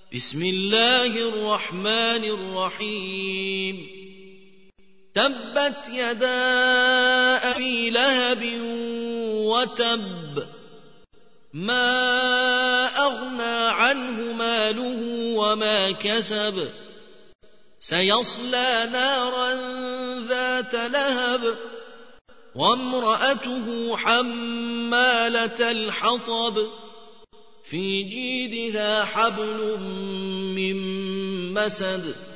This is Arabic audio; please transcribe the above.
بسم الله الرحمن الرحيم تبت يدا أبي لهب وتب ما أغنى عنه ماله وما كسب سيصلى نارا ذات لهب وامرأته حمالة الحطب في جيدها حبل من مسد